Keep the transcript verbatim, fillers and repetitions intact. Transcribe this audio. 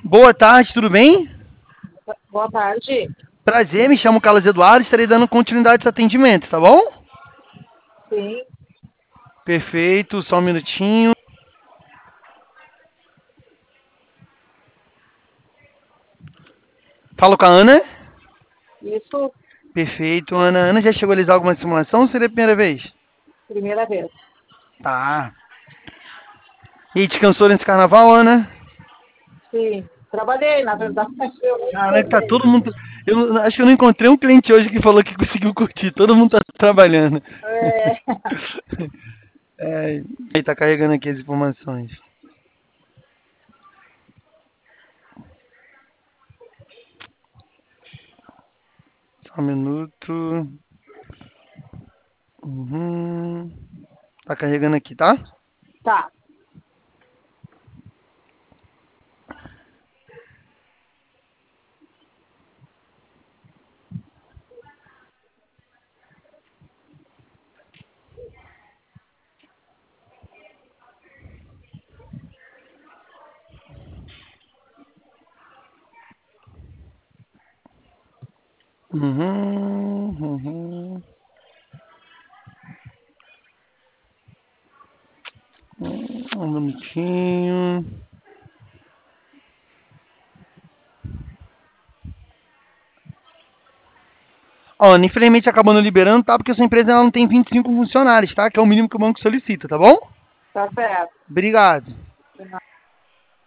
Boa tarde, tudo bem? Boa tarde. Prazer, me chamo Carlos Eduardo, estarei dando continuidade a esse atendimento, tá bom? Sim. Perfeito, só um minutinho. Falo com a Ana. Isso, Perfeito, Ana. Ana já chegou a realizar alguma simulação ou seria a primeira vez? primeira vez. Tá. E aí, descansou nesse carnaval, Ana? Sim. Trabalhei, na verdade, eu não Caraca, tá encontrei. todo mundo. Eu acho que eu não encontrei um cliente hoje que falou que conseguiu curtir. Todo mundo tá trabalhando. É, É, aí tá carregando aqui as informações. Só um minuto. Uhum. Tá carregando aqui, tá? tá. Uhum, uhum. Um minutinho. Ó, infelizmente acabou não liberando, tá? Porque a sua empresa ela não tem vinte e cinco funcionários, tá? Que é o mínimo que o banco solicita, tá bom? Tá certo. Obrigado.